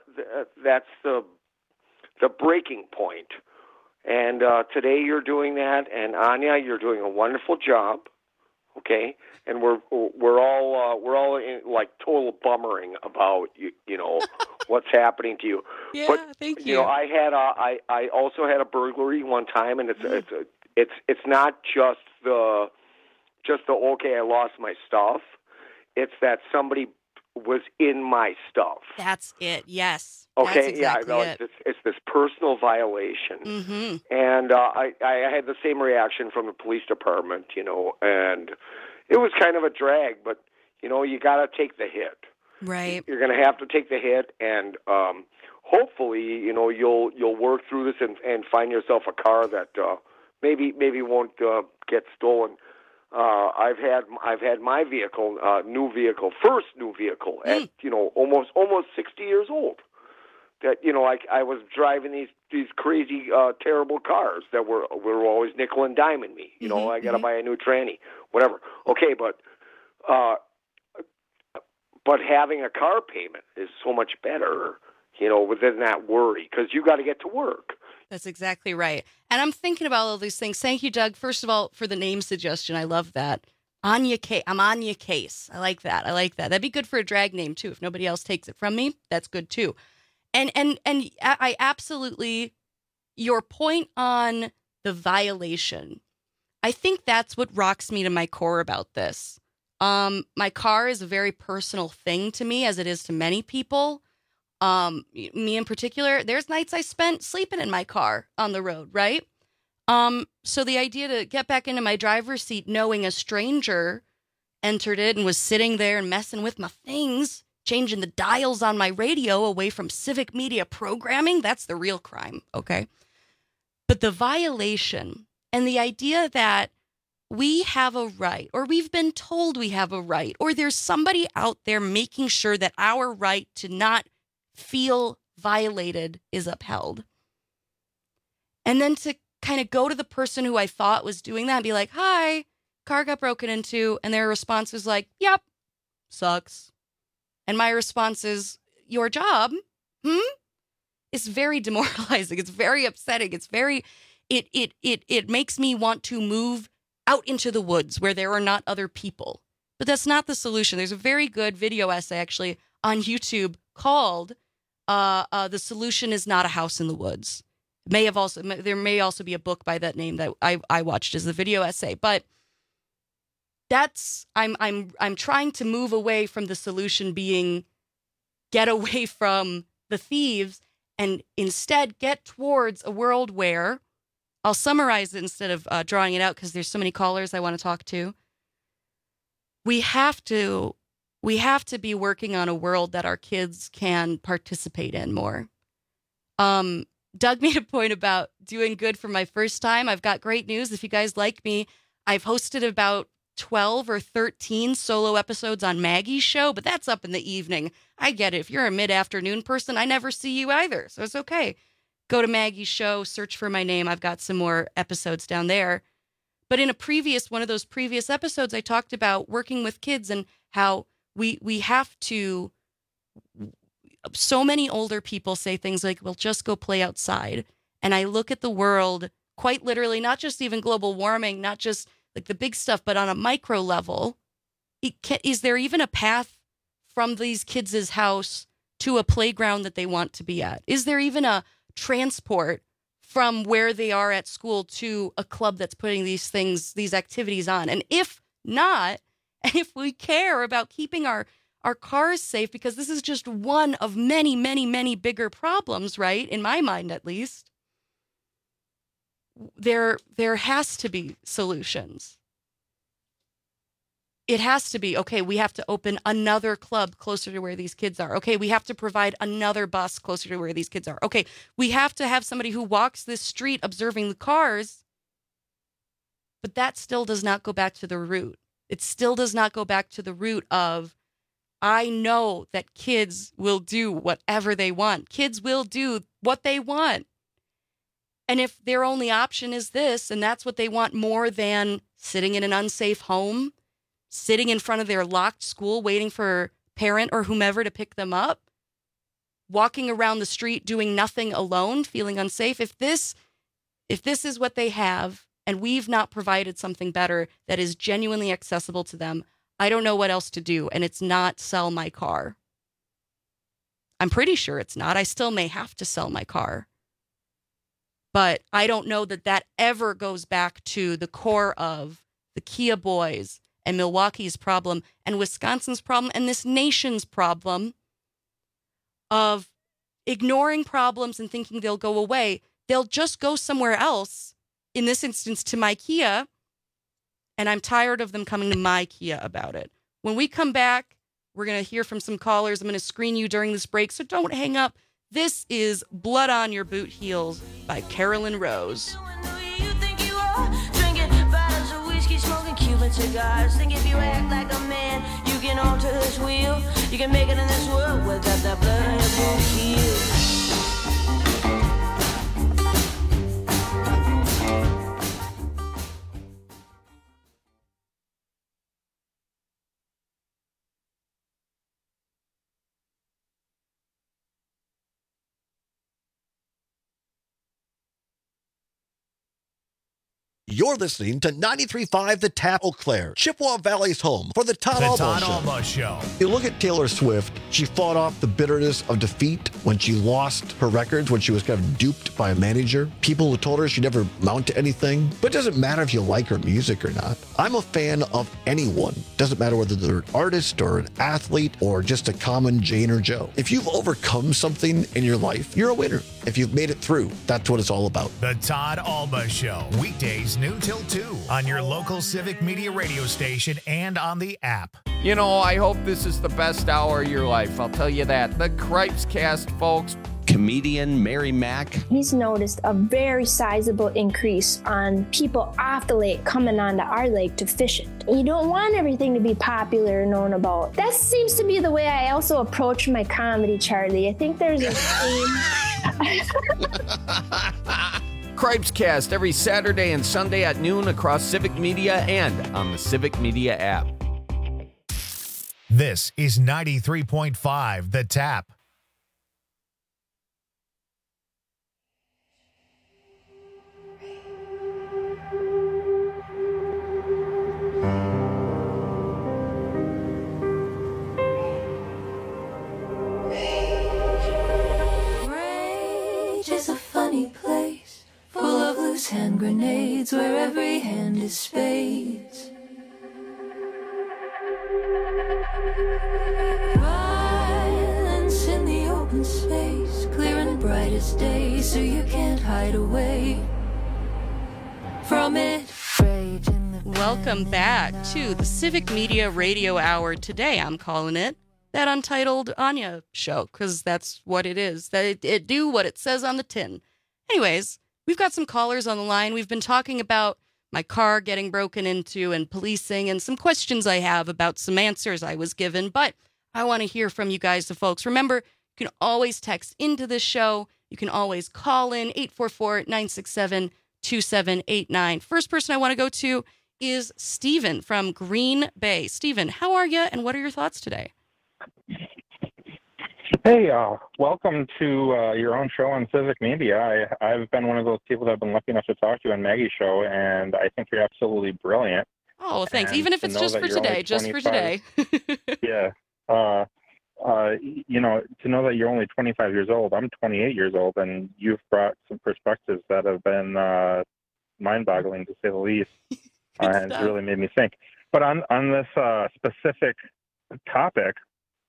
breaking point. And today you're doing that, and Anya, you're doing a wonderful job. Okay, and we're all in, like, total bummering about what's happening to you. Yeah, but, thank you. I also had a burglary one time, and it's not just the okay, I lost my stuff. It's that somebody was in my stuff. That's it. Yes. Okay. That's exactly It's this personal violation, and I had the same reaction from the police department, and it was kind of a drag, but you got to take the hit. Right. You're going to have to take the hit, and hopefully, you'll work through this and find yourself a car that maybe won't get stolen. I've had my vehicle, first new vehicle at almost 60 years old. That I was driving these crazy terrible cars that were always nickel and diming me. I got to buy a new tranny, whatever. Okay, but having a car payment is so much better, within that worry, because you got to get to work. That's exactly right. And I'm thinking about all these things. Thank you, Doug, first of all, for the name suggestion. I love that. Anya Case. I'm Anya Case. I like that. That'd be good for a drag name, too. If nobody else takes it from me, that's good, too. And I absolutely your point on the violation, I think that's what rocks me to my core about this. My car is a very personal thing to me, as it is to many people. Me in particular, there's nights I spent sleeping in my car on the road, right? So the idea to get back into my driver's seat knowing a stranger entered it and was sitting there and messing with my things, changing the dials on my radio away from civic media programming, that's the real crime, okay? But the violation and the idea that we have a right, or we've been told we have a right, or there's somebody out there making sure that our right to not feel violated is upheld. And then to kind of go to the person who I thought was doing that and be like, hi, car got broken into, and their response was like, yep, sucks. And my response is, your job? It's very demoralizing. It's very upsetting. It's very, it makes me want to move out into the woods where there are not other people. But that's not the solution. There's a very good video essay actually on YouTube called The Solution is Not a House in the Woods. There may also be a book by that name that I watched as the video essay, but that's I'm trying to move away from the solution being get away from the thieves and instead get towards a world where I'll summarize it instead of drawing it out because there's so many callers I want to talk to. We have to be working on a world that our kids can participate in more. Doug made a point about doing good for my first time. I've got great news. If you guys like me, I've hosted about 12 or 13 solo episodes on Maggie's show, but that's up in the evening. I get it. If you're a mid-afternoon person, I never see you either, so it's okay. Go to Maggie's show, search for my name. I've got some more episodes down there. But in one of those previous episodes, I talked about working with kids and how we have to. So many older people say things like, well, just go play outside. And I look at the world quite literally, not just even global warming, not just like the big stuff, but on a micro level. Is there even a path from these kids' house to a playground that they want to be at? Is there even a transport from where they are at school to a club that's putting these activities on? And if not, and if we care about keeping our cars safe, because this is just one of many, many, many bigger problems, right? In my mind, at least, there has to be solutions. It has to be, okay, we have to open another club closer to where these kids are. Okay, we have to provide another bus closer to where these kids are. Okay, we have to have somebody who walks this street observing the cars. But that still does not go back to the root. It still does not go back to the root of, I know that kids will do whatever they want. Kids will do what they want. And if their only option is this, and that's what they want more than sitting in an unsafe home, sitting in front of their locked school, waiting for a parent or whomever to pick them up, walking around the street, doing nothing alone, feeling unsafe, if this is what they have, and we've not provided something better that is genuinely accessible to them, I don't know what else to do, and it's not sell my car. I'm pretty sure it's not. I still may have to sell my car. But I don't know that ever goes back to the core of the Kia boys and Milwaukee's problem and Wisconsin's problem and this nation's problem of ignoring problems and thinking they'll go away. They'll just go somewhere else, in this instance to my Kia, and I'm tired of them coming to my Kia about it. When we come back, we're going to hear from some callers. I'm going to screen you during this break, so don't hang up. This is Blood on Your Boot Heels by Carolyn Rose. Drinking bottles of whiskey, smoking Cuban cigars. Think if you act like a man, you can alter this wheel. You can make it in this world without that blood on your boot heels. You're listening to 93.5 The Tap Eau Claire, Chippewa Valley's home for the Todd Alba Show. You look at Taylor Swift, she fought off the bitterness of defeat when she lost her records, when she was kind of duped by a manager. People who told her she'd never amount to anything. But it doesn't matter if you like her music or not. I'm a fan of anyone. Doesn't matter whether they're an artist or an athlete or just a common Jane or Joe. If you've overcome something in your life, you're a winner. If you've made it through, that's what it's all about. The Todd Alba Show, weekdays noon till 2 on your local Civic Media radio station and on the app. You know, I hope this is the best hour of your life. I'll tell you that. The Cripes Cast, folks. Comedian Mary Mack. He's noticed a very sizable increase on people off the lake coming onto our lake to fish it. You don't want everything to be popular and known about. That seems to be the way I also approach my comedy, Charlie. I think there's a theme. Cripes Cast every Saturday and Sunday at noon across Civic Media and on the Civic Media app. This is 93.5 The Tap. Rage is a funny place, full of loose hand grenades, where every hand is spades. Violence in the open space, clear and bright as day, so you can't hide away from it. Welcome back to the Civic Media Radio Hour. Today I'm calling it that Untitled Anya Show, because that's what it is. That it do what it says on the tin. Anyways, we've got some callers on the line. We've been talking about my car getting broken into and policing and some questions I have about some answers I was given, but I want to hear from you guys, the folks. Remember, you can always text into this show. You can always call in 844-967-2789. First person I want to go to is Stephen from Green Bay. Stephen, how are you, and what are your thoughts today? Hey, welcome to your own show on Civic Media. I've been one of those people that have been lucky enough to talk to you on Maggie's show, and I think you're absolutely brilliant. Oh, thanks. And even if it's just for today, just for today. Yeah. You know, to know that you're only 25 years old, I'm 28 years old, and you've brought some perspectives that have been mind-boggling, to say the least, and it's really made me think. But on this specific topic,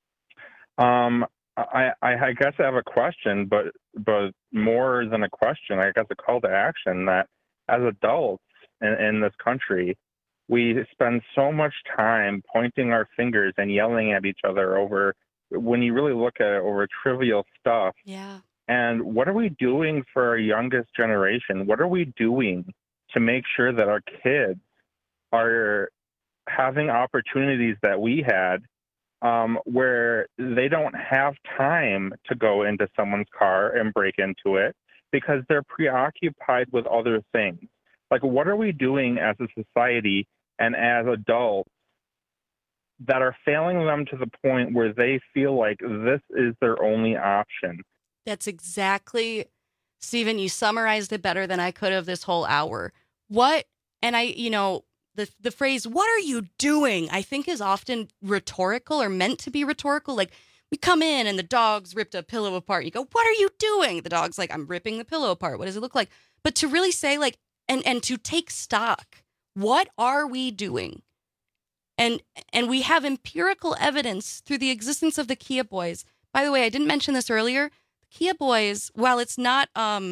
I guess I have a question, but more than a question, I guess a call to action that as adults in this country, we spend so much time pointing our fingers and yelling at each other over, when you really look at it, over trivial stuff. Yeah. And what are we doing for our youngest generation? What are we doing to make sure that our kids are having opportunities that we had, where they don't have time to go into someone's car and break into it because they're preoccupied with other things? Like, what are we doing as a society and as adults that are failing them to the point where they feel like this is their only option? That's exactly, Stephen, you summarized it better than I could have this whole hour. What, and the phrase, what are you doing, I think is often rhetorical or meant to be rhetorical. Like, we come in and the dog's ripped a pillow apart. You go, what are you doing? The dog's like, I'm ripping the pillow apart. What does it look like? But to really say, like, and to take stock, what are we doing? And we have empirical evidence through the existence of the Kia Boys. By the way, I didn't mention this earlier. The Kia Boys, while it's not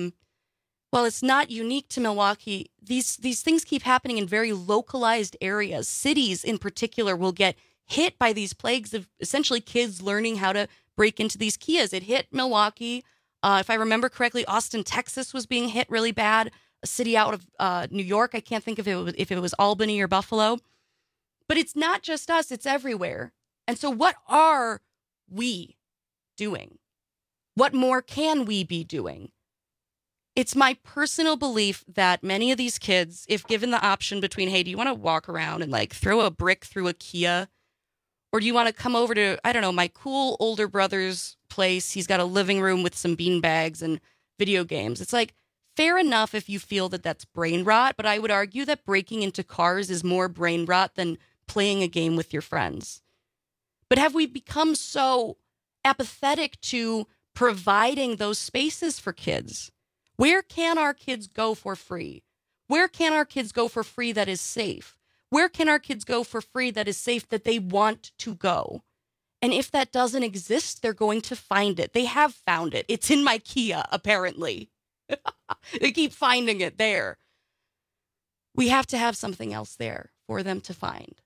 unique to Milwaukee, these things keep happening in very localized areas. Cities in particular will get hit by these plagues of essentially kids learning how to break into these Kias. It hit Milwaukee. If I remember correctly, Austin, Texas was being hit really bad. A city out of New York, I can't think if it was Albany or Buffalo. But it's not just us, it's everywhere. And so what are we doing? What more can we be doing? It's my personal belief that many of these kids, if given the option between, hey, do you want to walk around and like throw a brick through a Kia? Or do you want to come over to, I don't know, my cool older brother's place? He's got a living room with some bean bags and video games. It's like, fair enough if you feel that that's brain rot, but I would argue that breaking into cars is more brain rot than playing a game with your friends. But have we become so apathetic to providing those spaces for kids? Where can our kids go for free? Where can our kids go for free that is safe? Where can our kids go for free that is safe that they want to go? And if that doesn't exist, they're going to find it. They have found it. It's in my Kia, apparently. They keep finding it there. We have to have something else there for them to find.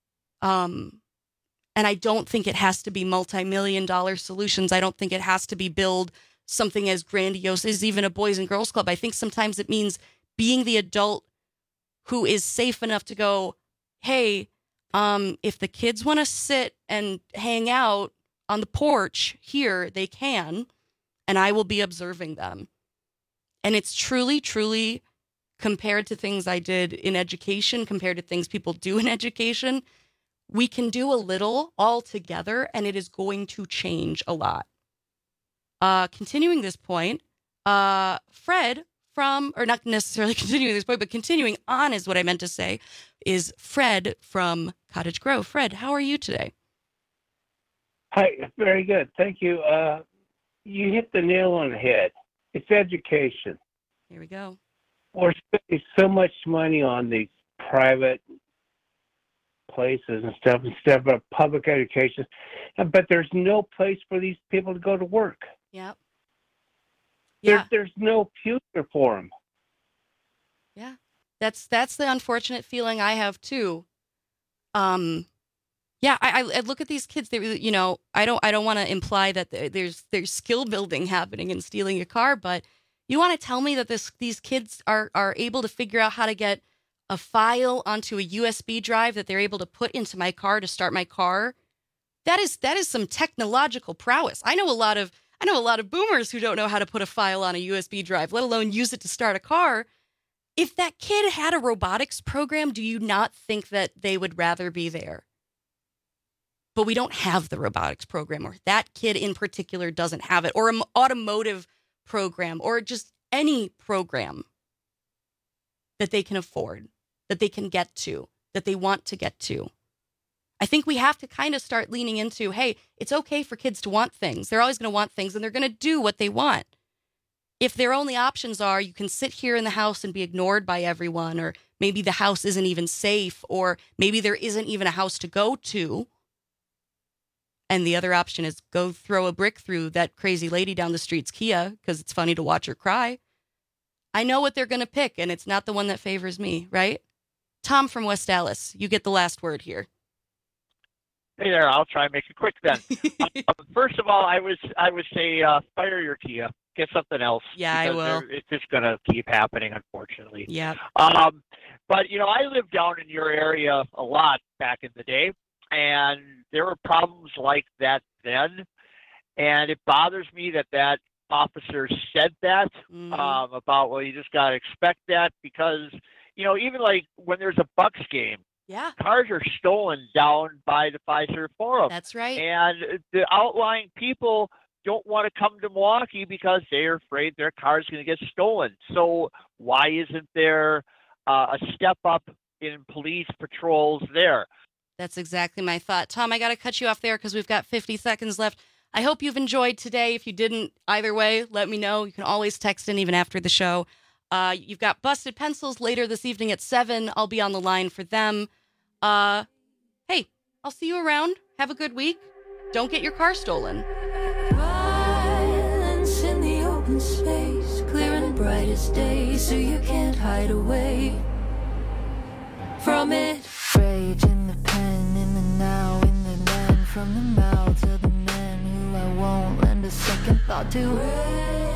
And I don't think it has to be multi-million-dollar solutions. I don't think it has to be build something as grandiose as even a Boys and Girls Club. I think sometimes it means being the adult who is safe enough to go, hey, if the kids want to sit and hang out on the porch here, they can, and I will be observing them. And it's truly, truly, compared to things I did in education, compared to things people do in education, we can do a little all together, and it is going to change a lot. Continuing this point, Fred from, or not necessarily continuing this point, but continuing on is what I meant to say, is Fred from Cottage Grove. Fred, how are you today? Hi, very good. Thank you. You hit the nail on the head. It's education. Here we go. We're spending so much money on these private places and stuff instead of public education, but there's no place for these people to go to work. Yep. There's no future for them. Yeah, that's the unfortunate feeling I have too. Yeah, I look at these kids. They, you know, I don't want to imply that there's skill building happening in stealing a car, but you want to tell me that these kids are able to figure out how to get a file onto a USB drive that they're able to put into my car to start my car? That is some technological prowess. I know a lot of boomers who don't know how to put a file on a USB drive, let alone use it to start a car. If that kid had a robotics program, do you not think that they would rather be there? But we don't have the robotics program, or that kid in particular doesn't have it, or an automotive program, or just any program that they can afford, that they can get to, that they want to get to. I think we have to kind of start leaning into, hey, it's okay for kids to want things. They're always going to want things, and they're going to do what they want. If their only options are you can sit here in the house and be ignored by everyone, or maybe the house isn't even safe, or maybe there isn't even a house to go to, and the other option is go throw a brick through that crazy lady down the street's Kia because it's funny to watch her cry. I know what they're going to pick, and it's not the one that favors me, right? Tom from West Dallas, you get the last word here. Hey there, I'll try and make it quick then. First of all, I would say fire your Kia. Get something else. Yeah, I will. It's just going to keep happening, unfortunately. Yeah. But, you know, I lived down in your area a lot back in the day, and there were problems like that then. And it bothers me that officer said that about, well, you just got to expect that because, you know, even like when there's a Bucks game, yeah, cars are stolen down by the Fiserv Forum. That's right. And the outlying people don't want to come to Milwaukee because they're afraid their car's going to get stolen. So why isn't there a step up in police patrols there? That's exactly my thought. Tom, I got to cut you off there because we've got 50 seconds left. I hope you've enjoyed today. If you didn't, either way, let me know. You can always text in even after the show. You've got Busted Pencils later this evening at 7. I'll be on the line for them. Hey, I'll see you around. Have a good week. Don't get your car stolen. Violence in the open space, clear and bright as day, so you can't hide away from it. Rage in the pen, in the now, in the then, from the mouth to the men who I won't lend a second thought to.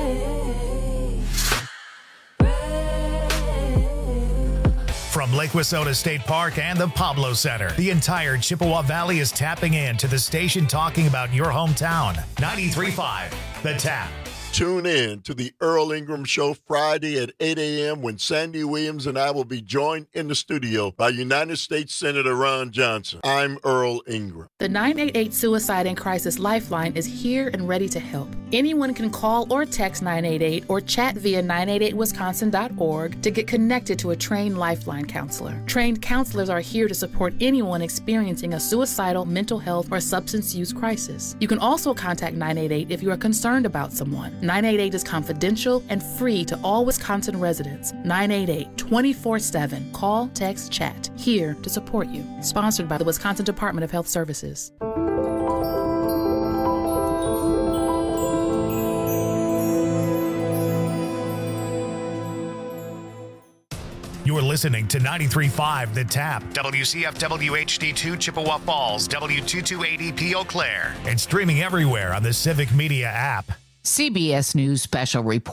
From Lake Wissota State Park and the Pablo Center, the entire Chippewa Valley is tapping in to the station talking about your hometown. 93.5 The Tap. Tune in to the Earl Ingram Show Friday at 8 a.m. when Sandy Williams and I will be joined in the studio by United States Senator Ron Johnson. I'm Earl Ingram. The 988 Suicide and Crisis Lifeline is here and ready to help. Anyone can call or text 988 or chat via 988wisconsin.org to get connected to a trained Lifeline counselor. Trained counselors are here to support anyone experiencing a suicidal, mental health, or substance use crisis. You can also contact 988 if you are concerned about someone. 988 is confidential and free to all Wisconsin residents. 988 24/7. Call, text, chat. Here to support you. Sponsored by the Wisconsin Department of Health Services. You're listening to 93.5 The Tap, WCFW HD2 Chippewa Falls, W228EP Eau Claire, and streaming everywhere on the Civic Media app. CBS News Special Report.